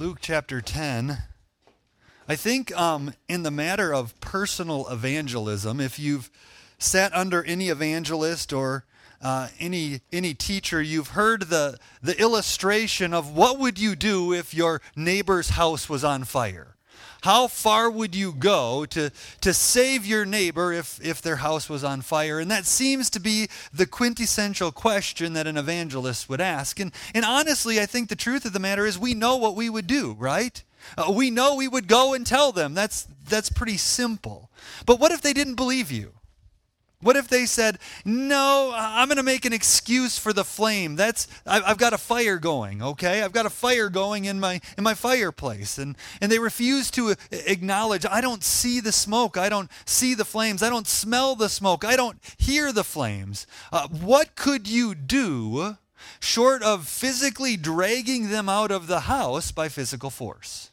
Luke chapter 10. I think in the matter of personal evangelism, if you've sat under any evangelist or any teacher, you've heard the illustration of what would you do if your neighbor's house was on fire? How far would you go to save your neighbor if their house was on fire? And that seems to be the quintessential question that an evangelist would ask. And honestly, I think the truth of the matter is we know what we would do, right? We know we would go and tell them. That's pretty simple. But what if they didn't believe you? What if they said, no, I'm going to make an excuse for the flame. I've got a fire going, okay? I've got a fire going in my fireplace. And they refuse to acknowledge, I don't see the smoke. I don't see the flames. I don't smell the smoke. I don't hear the flames. What could you do short of physically dragging them out of the house by physical force?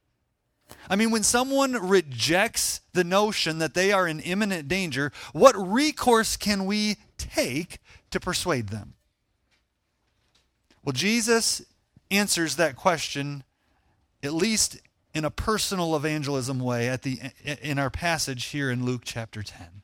I mean, when someone rejects the notion that they are in imminent danger, what recourse can we take to persuade them? Well, Jesus answers that question, at least in a personal evangelism way, in our passage here in Luke chapter 10.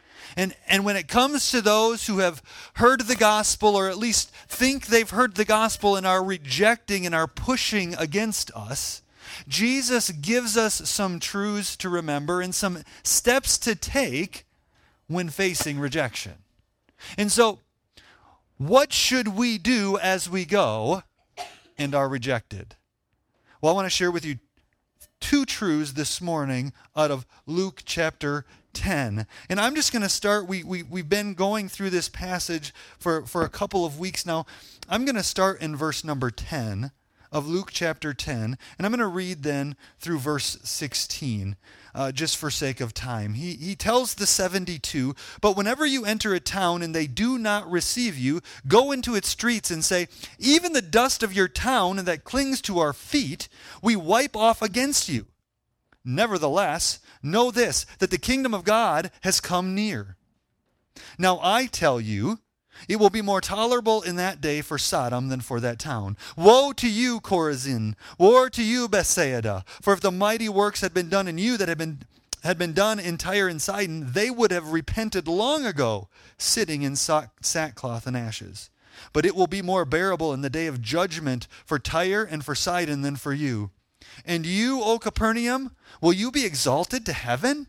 And when it comes to those who have heard the gospel, or at least think they've heard the gospel and are rejecting and are pushing against us, Jesus gives us some truths to remember and some steps to take when facing rejection. And so, what should we do as we go and are rejected? Well, I want to share with you two truths this morning out of Luke chapter 10. And I'm just going to start, we've been going through this passage for a couple of weeks now. I'm going to start in verse number 10 of Luke chapter 10, and I'm going to read then through verse 16, just for sake of time. He tells the 72, but whenever you enter a town and they do not receive you, go into its streets and say, even the dust of your town that clings to our feet, we wipe off against you. Nevertheless, know this, that the kingdom of God has come near. Now I tell you, it will be more tolerable in that day for Sodom than for that town. Woe to you, Chorazin! Woe to you, Bethsaida! For if the mighty works had been done in you that had been done in Tyre and Sidon, they would have repented long ago, sitting in sackcloth and ashes. But it will be more bearable in the day of judgment for Tyre and for Sidon than for you. And you, O Capernaum, will you be exalted to heaven?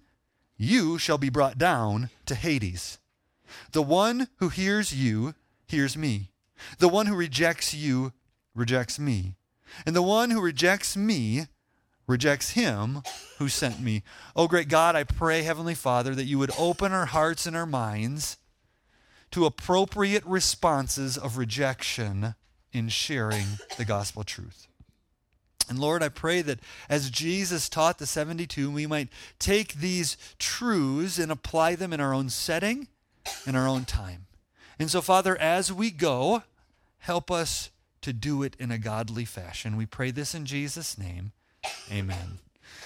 You shall be brought down to Hades. The one who hears you hears me. The one who rejects you rejects me. And the one who rejects me rejects him who sent me. Oh, great God, I pray, Heavenly Father, that you would open our hearts and our minds to appropriate responses of rejection in sharing the gospel truth. And Lord, I pray that as Jesus taught the 72, we might take these truths and apply them in our own setting, in our own time. And so, Father, as we go, help us to do it in a godly fashion. We pray this in Jesus' name. Amen.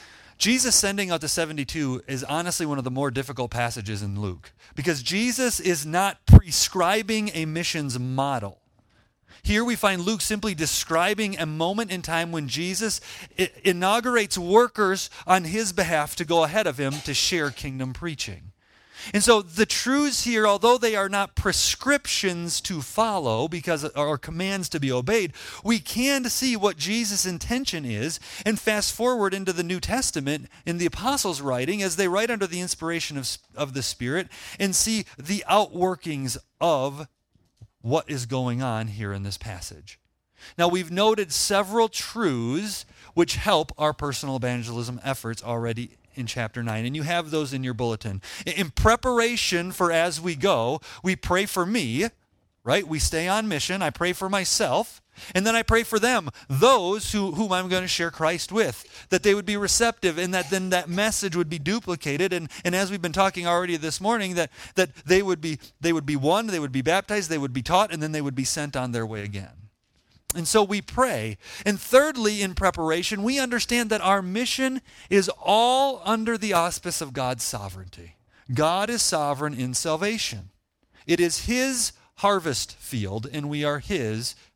Jesus sending out the 72 is honestly one of the more difficult passages in Luke, because Jesus is not prescribing a missions model. Here we find Luke simply describing a moment in time when Jesus inaugurates workers on his behalf to go ahead of him to share kingdom preaching. And so the truths here, although they are not prescriptions to follow or commands to be obeyed, we can see what Jesus' intention is and fast forward into the New Testament in the apostles' writing as they write under the inspiration of the Spirit and see the outworkings of what is going on here in this passage. Now, we've noted several truths which help our personal evangelism efforts already in chapter 9, and you have those in your bulletin. In preparation for as we go, we pray for me, right? We stay on mission. I pray for myself, and then I pray for them, those whom I'm going to share Christ with, that they would be receptive and that then that message would be duplicated. And as we've been talking already this morning, that they would be won, they would be baptized, they would be taught, and then they would be sent on their way again. And so we pray. And thirdly, in preparation, we understand that our mission is all under the auspice of God's sovereignty. God is sovereign in salvation. It is his harvest field, and we are his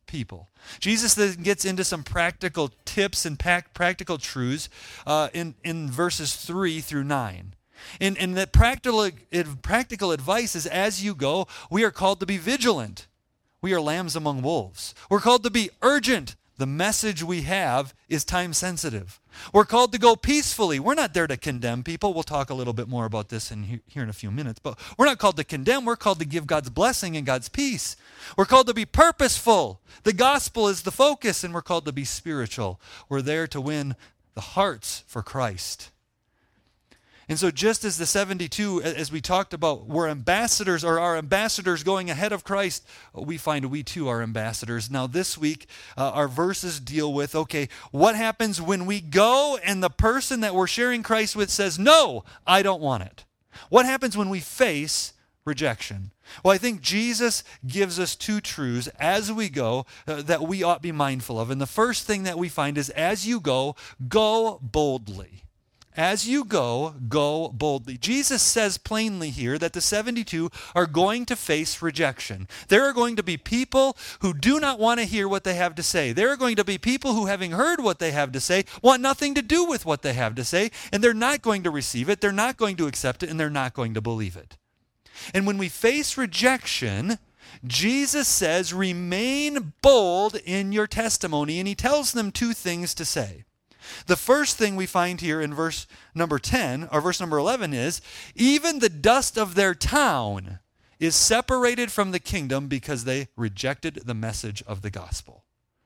people. Jesus then gets into some practical tips and practical truths in verses 3 through 9. And that practical advice is, as you go, we are called to be vigilant. We are lambs among wolves. We're called to be urgent. The message we have is time sensitive. We're called to go peacefully. We're not there to condemn people. We'll talk a little bit more about this here in a few minutes. But we're not called to condemn. We're called to give God's blessing and God's peace. We're called to be purposeful. The gospel is the focus, and we're called to be spiritual. We're there to win the hearts for Christ. And so just as the 72, as we talked about, were ambassadors, or are ambassadors going ahead of Christ, we find we too are ambassadors. Now this week, our verses deal with, okay, what happens when we go and the person that we're sharing Christ with says, no, I don't want it? What happens when we face rejection? Well, I think Jesus gives us two truths as we go that we ought to be mindful of. And the first thing that we find is, as you go boldly. As you go boldly. Jesus says plainly here that the 72 are going to face rejection. There are going to be people who do not want to hear what they have to say. There are going to be people who, having heard what they have to say, want nothing to do with what they have to say, and they're not going to receive it, they're not going to accept it, and they're not going to believe it. And when we face rejection, Jesus says, remain bold in your testimony, and he tells them two things to say. The first thing we find here in verse number 10, or verse number 11 is, even the dust of their town is separated from the kingdom because they rejected the message of the gospel.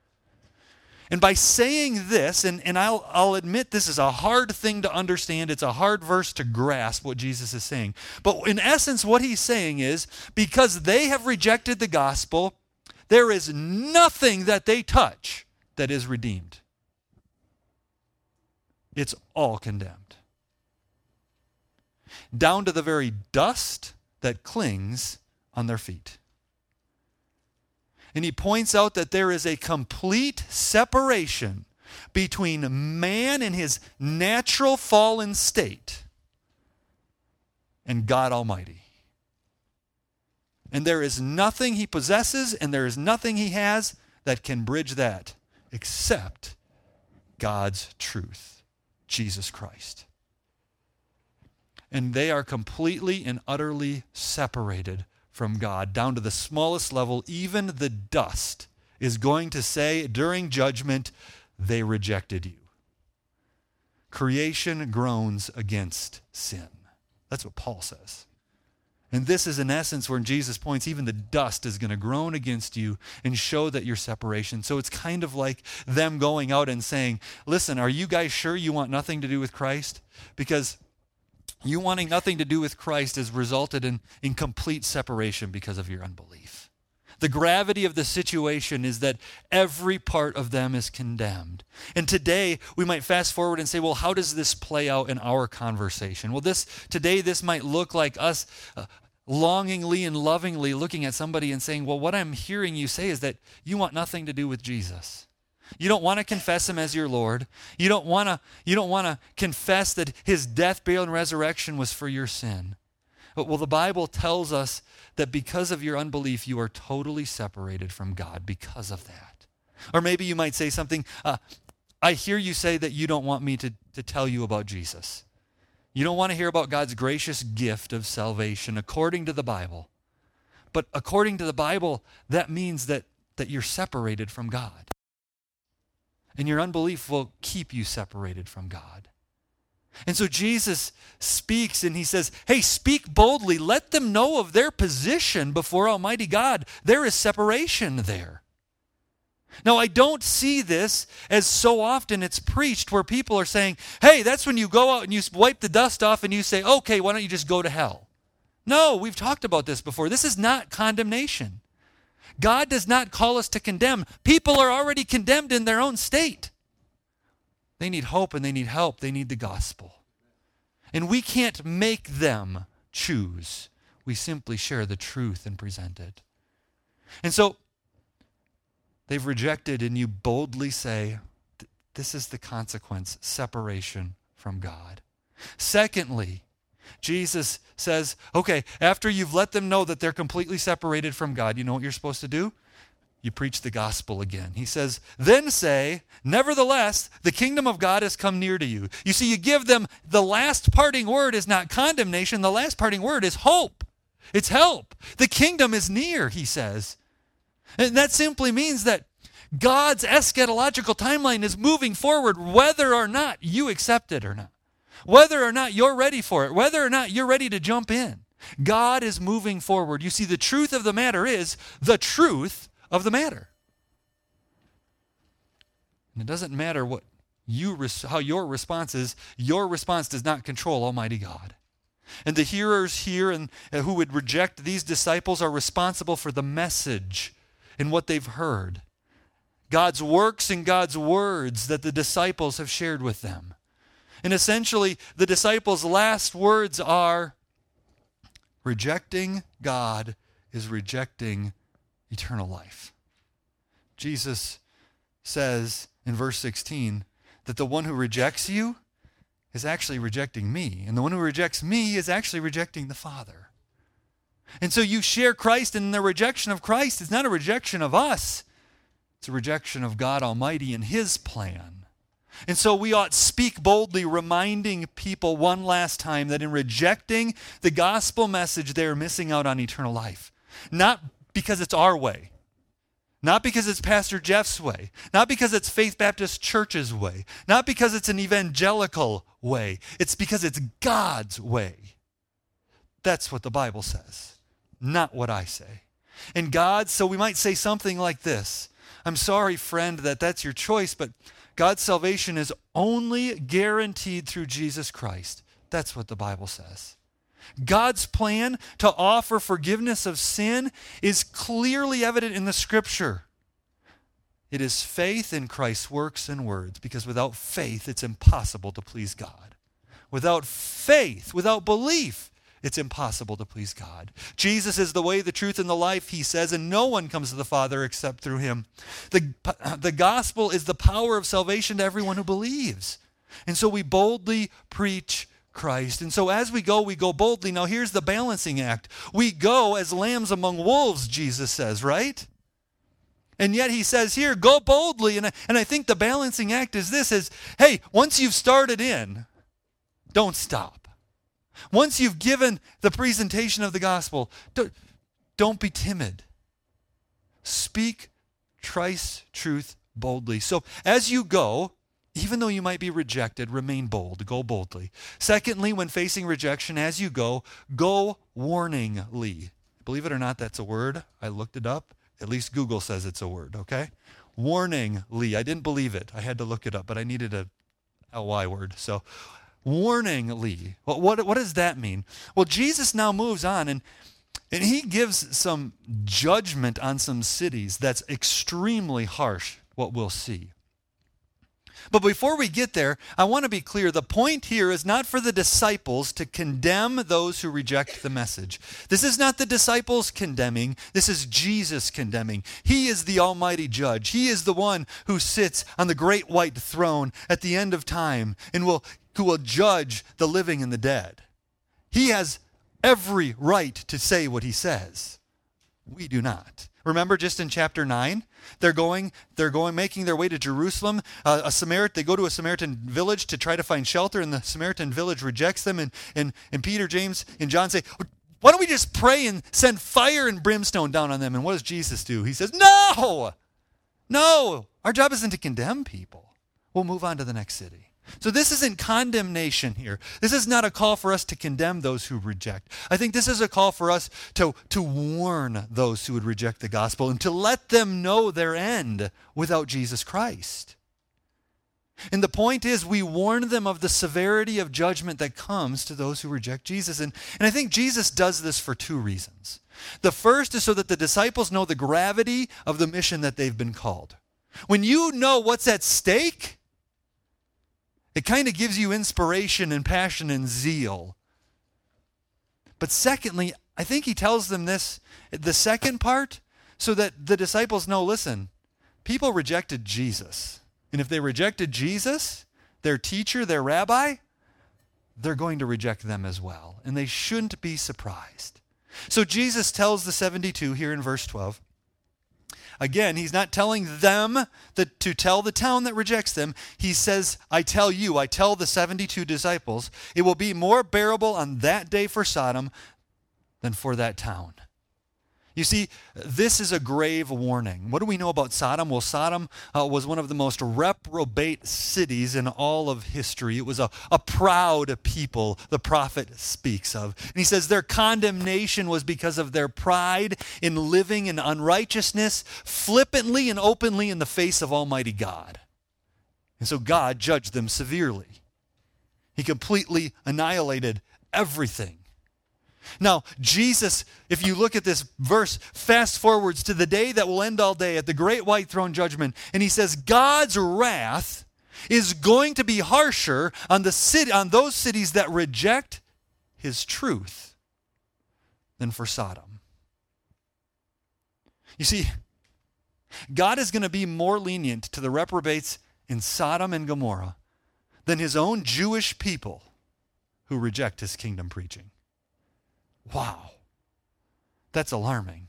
And by saying this, and I'll admit this is a hard thing to understand, it's a hard verse to grasp what Jesus is saying. But in essence, what he's saying is, because they have rejected the gospel, there is nothing that they touch that is redeemed. It's all condemned. Down to the very dust that clings on their feet. And he points out that there is a complete separation between man in his natural fallen state and God Almighty. And there is nothing he possesses and there is nothing he has that can bridge that except God's truth, Jesus Christ. And they are completely and utterly separated from God, down to the smallest level. Even the dust is going to say during judgment, they rejected you. Creation groans against sin. That's what Paul says. And this is in essence where Jesus points, even the dust is going to groan against you and show that you're separation. So it's kind of like them going out and saying, listen, are you guys sure you want nothing to do with Christ? Because you wanting nothing to do with Christ has resulted in complete separation because of your unbelief. The gravity of the situation is that every part of them is condemned. And today, we might fast forward and say, well, how does this play out in our conversation? Well, today this might look like us longingly and lovingly looking at somebody and saying, well, what I'm hearing you say is that you want nothing to do with Jesus. You don't want to confess him as your Lord. You don't want to confess that his death, burial, and resurrection was for your sin. But, well, the Bible tells us that because of your unbelief, you are totally separated from God because of that. Or maybe you might say something, I hear you say that you don't want me to tell you about Jesus. You don't want to hear about God's gracious gift of salvation according to the Bible. But according to the Bible, that means that you're separated from God. And your unbelief will keep you separated from God. And so Jesus speaks and he says, hey, speak boldly. Let them know of their position before Almighty God. There is separation there. Now, I don't see this as so often it's preached where people are saying, hey, that's when you go out and you wipe the dust off and you say, okay, why don't you just go to hell? No, we've talked about this before. This is not condemnation. God does not call us to condemn. People are already condemned in their own state. They need hope and they need help. They need the gospel. And we can't make them choose. We simply share the truth and present it. And so they've rejected, and you boldly say, this is the consequence, separation from God. Secondly, Jesus says, okay, after you've let them know that they're completely separated from God, you know what you're supposed to do? you preach the gospel again. He says, then say, nevertheless, the kingdom of God has come near to you. You see, you give them the last parting word is not condemnation. The last parting word is hope. It's help. The kingdom is near, he says. And that simply means that God's eschatological timeline is moving forward whether or not you accept it or not. Whether or not you're ready for it. Whether or not you're ready to jump in. God is moving forward. You see, the truth of the matter is the truth of the matter. And it doesn't matter what how your response is. Your response does not control Almighty God. And the hearers here and who would reject these disciples are responsible for the message and what they've heard. God's works and God's words that the disciples have shared with them. And essentially, the disciples' last words are, rejecting God is rejecting eternal life. Jesus says in verse 16 that the one who rejects you is actually rejecting me. And the one who rejects me is actually rejecting the Father. And so you share Christ, and the rejection of Christ is not a rejection of us. It's a rejection of God Almighty and His plan. And so we ought speak boldly, reminding people one last time that in rejecting the gospel message, they're missing out on eternal life. Not because it's our way. Not because it's Pastor Jeff's way. Not because it's Faith Baptist Church's way. Not because it's an evangelical way. It's because it's God's way. That's what the Bible says, not what I say. And God, so we might say something like this. I'm sorry, friend, that that's your choice, but God's salvation is only guaranteed through Jesus Christ. That's what the Bible says. God's plan to offer forgiveness of sin is clearly evident in the Scripture. It is faith in Christ's works and words, because without faith, it's impossible to please God. Without faith, without belief, it's impossible to please God. Jesus is the way, the truth, and the life, he says, and no one comes to the Father except through him. The gospel is the power of salvation to everyone who believes. And so we boldly preach Christ. And so as we go boldly. Now here's the balancing act. We go as lambs among wolves, Jesus says, right? And yet he says here, go boldly. And I think the balancing act is this, is, hey, once you've started in, don't stop. Once you've given the presentation of the gospel, don't be timid. Speak Christ's truth boldly. So as you go, even though you might be rejected, remain bold. Go boldly. Secondly, when facing rejection, as you go warningly. Believe it or not, that's a word. I looked it up. At least Google says it's a word, okay? Warningly. I didn't believe it. I had to look it up, but I needed a LY word. So warningly. Well, what does that mean? Well, Jesus now moves on, and he gives some judgment on some cities that's extremely harsh, what we'll see. But before we get there, I want to be clear. The point here is not for the disciples to condemn those who reject the message. This is not the disciples condemning. This is Jesus condemning. He is the almighty judge. He is the one who sits on the great white throne at the end of time and who will judge the living and the dead. He has every right to say what he says. We do not. Remember just in chapter 9, they're going, making their way to Jerusalem. They go to a Samaritan village to try to find shelter, and the Samaritan village rejects them. And Peter, James, and John say, why don't we just pray and send fire and brimstone down on them? And what does Jesus do? He says, no, our job isn't to condemn people. We'll move on to the next city. So this isn't condemnation here. This is not a call for us to condemn those who reject. I think this is a call for us to warn those who would reject the gospel and to let them know their end without Jesus Christ. And the point is, we warn them of the severity of judgment that comes to those who reject Jesus. And I think Jesus does this for two reasons. The first is so that the disciples know the gravity of the mission that they've been called. When you know what's at stake, it kind of gives you inspiration and passion and zeal. But secondly, I think he tells them this, the second part, so that the disciples know, listen, people rejected Jesus. And if they rejected Jesus, their teacher, their rabbi, they're going to reject them as well. And they shouldn't be surprised. So Jesus tells the 72 here in verse 12, again, he's not telling them to tell the town that rejects them. He says, I tell the 72 disciples, it will be more bearable on that day for Sodom than for that town. You see, this is a grave warning. What do we know about Sodom? Well, Sodom was one of the most reprobate cities in all of history. It was a proud people the prophet speaks of. And he says their condemnation was because of their pride in living in unrighteousness, flippantly and openly in the face of Almighty God. And so God judged them severely. He completely annihilated everything. Now, Jesus, if you look at this verse, fast forwards to the day that will end all day at the great white throne judgment, and he says God's wrath is going to be harsher on those cities that reject his truth than for Sodom. You see, God is going to be more lenient to the reprobates in Sodom and Gomorrah than his own Jewish people who reject his kingdom preaching. Wow, that's alarming.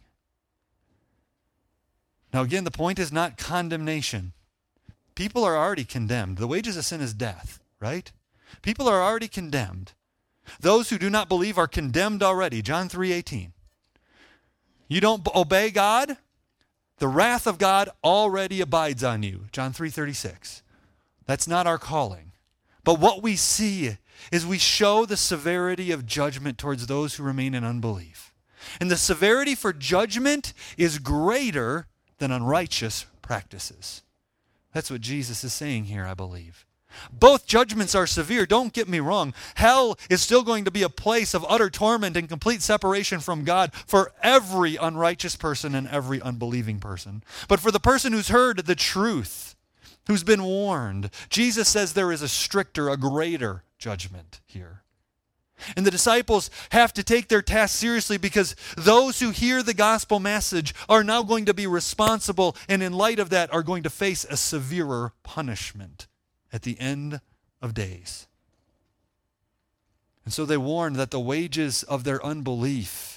Now again, the point is not condemnation. People are already condemned. The wages of sin is death, right? People are already condemned. Those who do not believe are condemned already. John 3:18. You don't obey God, the wrath of God already abides on you. John 3:36. That's not our calling. But what we see is we show the severity of judgment towards those who remain in unbelief. And the severity for judgment is greater than unrighteous practices. That's what Jesus is saying here, I believe. Both judgments are severe, don't get me wrong. Hell is still going to be a place of utter torment and complete separation from God for every unrighteous person and every unbelieving person. But for the person who's heard the truth, who's been warned, Jesus says there is a stricter, a greater judgment here. And the disciples have to take their task seriously because those who hear the gospel message are now going to be responsible, and in light of that are going to face a severer punishment at the end of days. And so they warn that the wages of their unbelief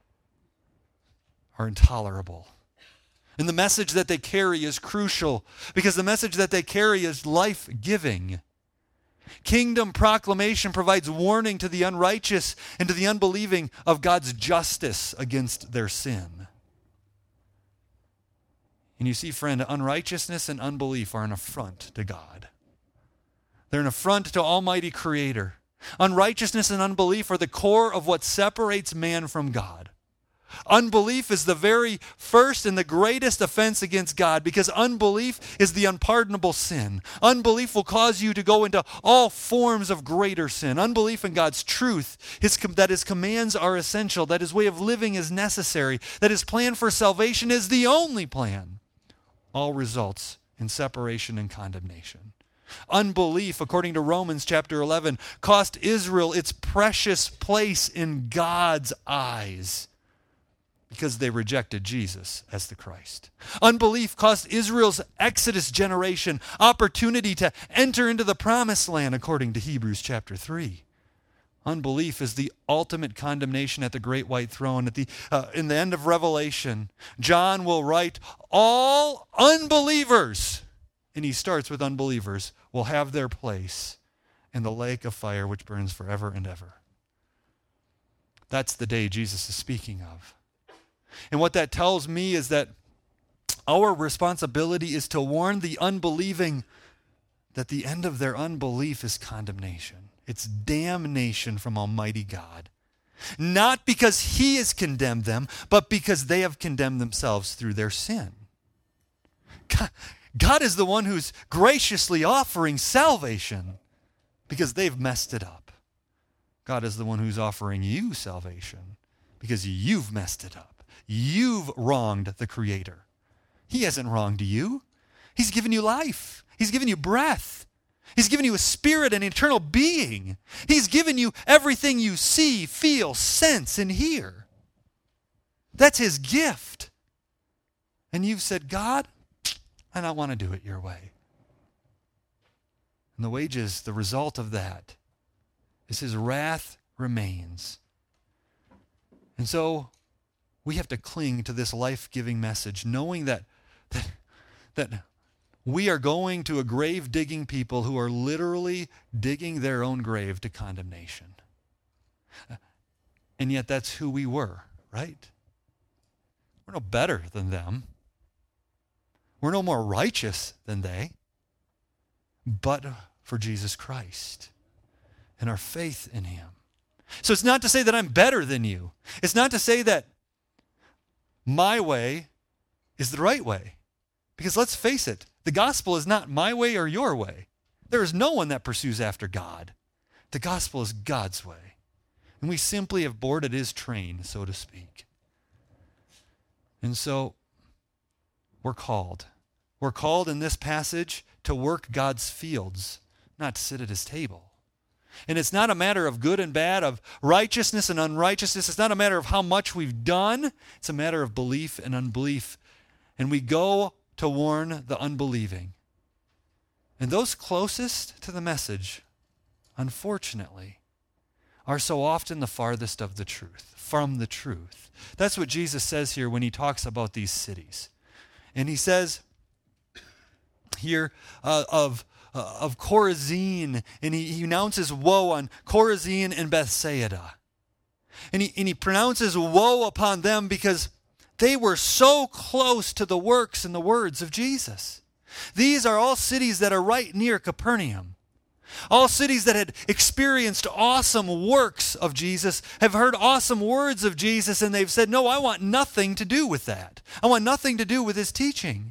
are intolerable. And the message that they carry is crucial because the message that they carry is life-giving. Kingdom proclamation provides warning to the unrighteous and to the unbelieving of God's justice against their sin. And you see, friend, unrighteousness and unbelief are an affront to God. They're an affront to Almighty Creator. Unrighteousness and unbelief are the core of what separates man from God. Unbelief is the very first and the greatest offense against God because unbelief is the unpardonable sin. Unbelief will cause you to go into all forms of greater sin. Unbelief in God's truth, that his commands are essential, that his way of living is necessary, that his plan for salvation is the only plan, all results in separation and condemnation. Unbelief, according to Romans chapter 11, cost Israel its precious place in God's eyes, because they rejected Jesus as the Christ. Unbelief cost Israel's Exodus generation opportunity to enter into the promised land, according to Hebrews chapter 3. Unbelief is the ultimate condemnation at the great white throne. In the end of Revelation, John will write, all unbelievers, and he starts with unbelievers, will have their place in the lake of fire which burns forever and ever. That's the day Jesus is speaking of. And what that tells me is that our responsibility is to warn the unbelieving that the end of their unbelief is condemnation. It's damnation from Almighty God. Not because he has condemned them, but because they have condemned themselves through their sin. God is the one who's graciously offering salvation because they've messed it up. God is the one who's offering you salvation because you've messed it up. You've wronged the Creator. He hasn't wronged you. He's given you life. He's given you breath. He's given you a spirit and eternal being. He's given you everything you see, feel, sense, and hear. That's his gift. And you've said, God, I don't want to do it your way. And the wages, the result of that, is his wrath remains. And so we have to cling to this life-giving message, knowing that that we are going to a grave digging people who are literally digging their own grave to condemnation. And yet that's who we were, right? We're no better than them. We're no more righteous than they. But for Jesus Christ and our faith in him. So it's not to say that I'm better than you. It's not to say that my way is the right way. Because let's face it, the gospel is not my way or your way. There is no one that pursues after God. The gospel is God's way. And we simply have boarded his train, so to speak. And so we're called. We're called in this passage to work God's fields, not to sit at his table. And it's not a matter of good and bad, of righteousness and unrighteousness. It's not a matter of how much we've done. It's a matter of belief and unbelief. And we go to warn the unbelieving. And those closest to the message, unfortunately, are so often the farthest of the truth, from the truth. That's what Jesus says here when he talks about these cities. And he says here of Chorazin, and he announces woe on Chorazin and Bethsaida. And he pronounces woe upon them because they were so close to the works and the words of Jesus. These are all cities that are right near Capernaum. All cities that had experienced awesome works of Jesus, have heard awesome words of Jesus, and they've said, no, I want nothing to do with that. I want nothing to do with his teaching.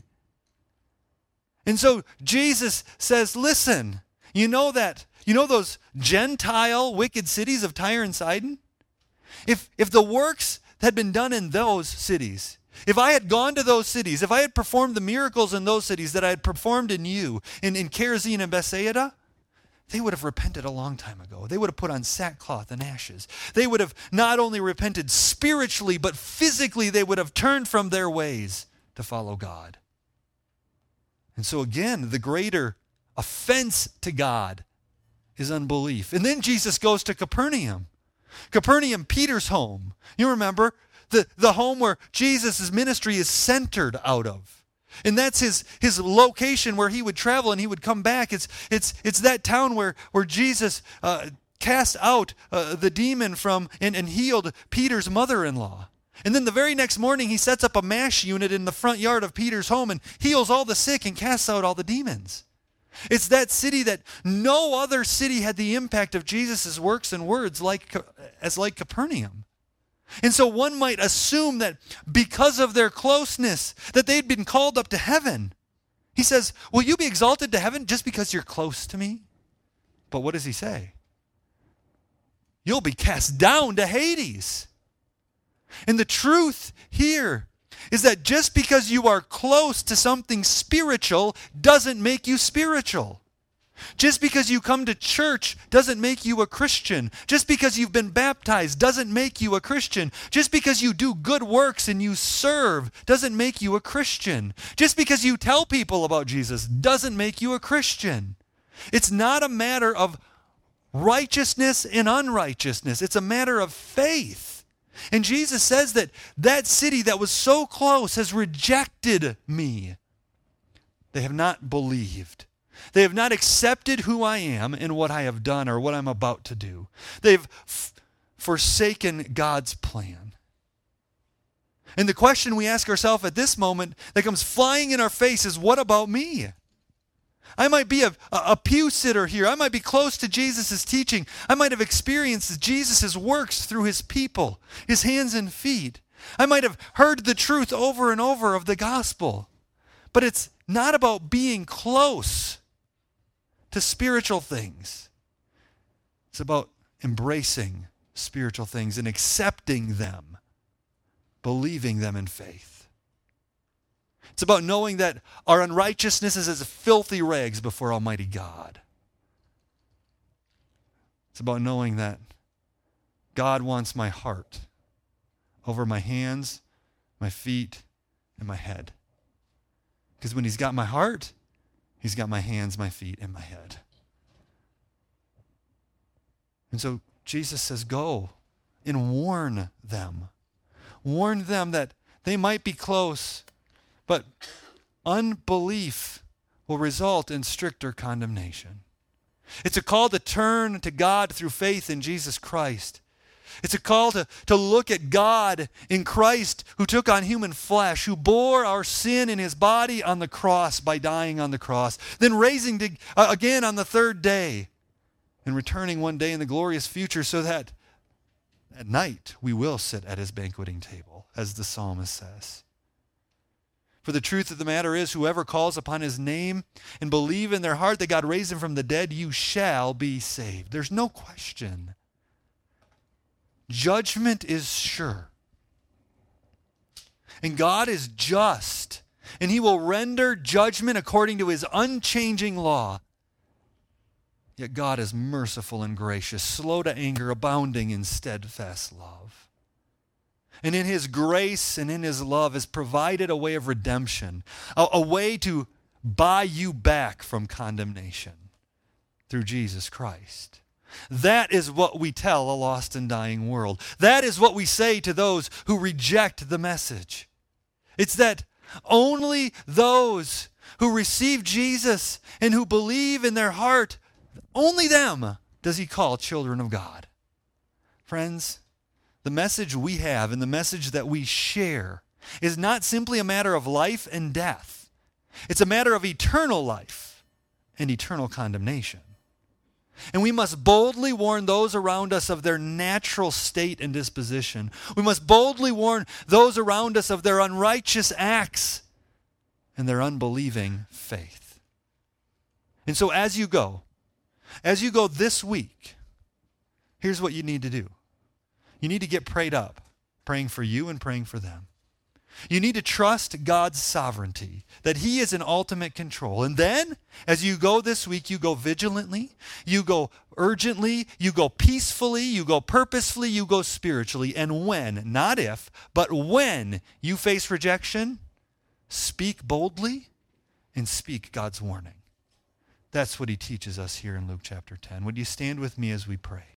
And so Jesus says, listen, you know those Gentile wicked cities of Tyre and Sidon? If the works had been done in those cities, if I had gone to those cities, if I had performed the miracles in those cities that I had performed in you, in Chorazin and Bethsaida, they would have repented a long time ago. They would have put on sackcloth and ashes. They would have not only repented spiritually, but physically they would have turned from their ways to follow God. And so again, the greater offense to God is unbelief. And then Jesus goes to Capernaum. Capernaum, Peter's home. You remember the home where Jesus' ministry is centered out of. And that's his location where he would travel and he would come back. It's that town where Jesus cast out the demon from and healed Peter's mother-in-law. And then the very next morning he sets up a MASH unit in the front yard of Peter's home and heals all the sick and casts out all the demons. It's that city that no other city had the impact of Jesus' works and words like Capernaum. And so one might assume that because of their closeness, that they'd been called up to heaven. He says, will you be exalted to heaven just because you're close to me? But what does he say? You'll be cast down to Hades. And the truth here is that just because you are close to something spiritual doesn't make you spiritual. Just because you come to church doesn't make you a Christian. Just because you've been baptized doesn't make you a Christian. Just because you do good works and you serve doesn't make you a Christian. Just because you tell people about Jesus doesn't make you a Christian. It's not a matter of righteousness and unrighteousness. It's a matter of faith. And Jesus says that that city that was so close has rejected me. They have not believed. They have not accepted who I am and what I have done or what I'm about to do. They've forsaken God's plan. And the question we ask ourselves at this moment that comes flying in our face is, what about me? I might be a pew sitter here. I might be close to Jesus' teaching. I might have experienced Jesus' works through his people, his hands and feet. I might have heard the truth over and over of the gospel. But it's not about being close to spiritual things. It's about embracing spiritual things and accepting them, believing them in faith. It's about knowing that our unrighteousness is as filthy rags before Almighty God. It's about knowing that God wants my heart over my hands, my feet, and my head. Because when he's got my heart, he's got my hands, my feet, and my head. And so Jesus says, go and warn them. Warn them that they might be close, but unbelief will result in stricter condemnation. It's a call to turn to God through faith in Jesus Christ. It's a call to look at God in Christ, who took on human flesh, who bore our sin in his body on the cross by dying on the cross, then raising again on the third day, and returning one day in the glorious future, so that at night we will sit at his banqueting table, as the psalmist says. For the truth of the matter is, whoever calls upon his name and believe in their heart that God raised him from the dead, you shall be saved. There's no question. Judgment is sure. And God is just, and he will render judgment according to his unchanging law. Yet God is merciful and gracious, slow to anger, abounding in steadfast love. And in his grace and in his love has provided a way of redemption, a way to buy you back from condemnation through Jesus Christ. That is what we tell a lost and dying world. That is what we say to those who reject the message. It's that only those who receive Jesus and who believe in their heart, only them does he call children of God. Friends, the message we have and the message that we share is not simply a matter of life and death. It's a matter of eternal life and eternal condemnation. And we must boldly warn those around us of their natural state and disposition. We must boldly warn those around us of their unrighteous acts and their unbelieving faith. And so as you go this week, here's what you need to do. You need to get prayed up, praying for you and praying for them. You need to trust God's sovereignty, that he is in ultimate control. And then, as you go this week, you go vigilantly, you go urgently, you go peacefully, you go purposefully, you go spiritually. And when, not if, but when you face rejection, speak boldly and speak God's warning. That's what he teaches us here in Luke chapter 10. Would you stand with me as we pray?